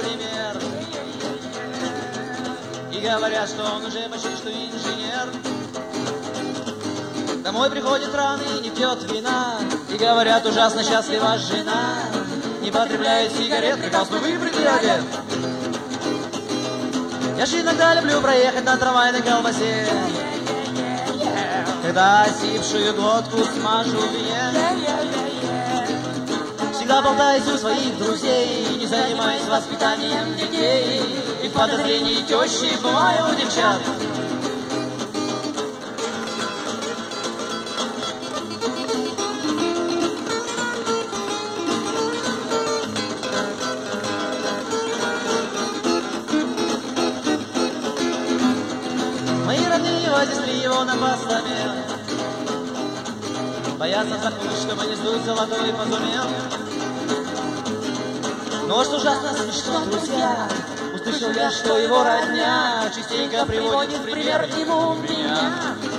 например. И говорят, что он уже почти что инженер. Домой приходит рано и не пьет вина. И говорят, ужасно счастлива жена. Не потребляет сигарет, прекрасно выбрит одет. Я же иногда люблю проехать на трамвайной колбасе, когда осипшую глотку смажу в вине. Всегда болтаюсь у своих друзей, не занимаюсь воспитанием детей. И в подозрении тещи бываю у девчат. Мои родные вознесли его на постамент, боятся заткнуть, чтобы не сдуть золотой позумент. Но что ужасно смешно, друзья, услышал я, что его родня частенько приводит в пример ему меня.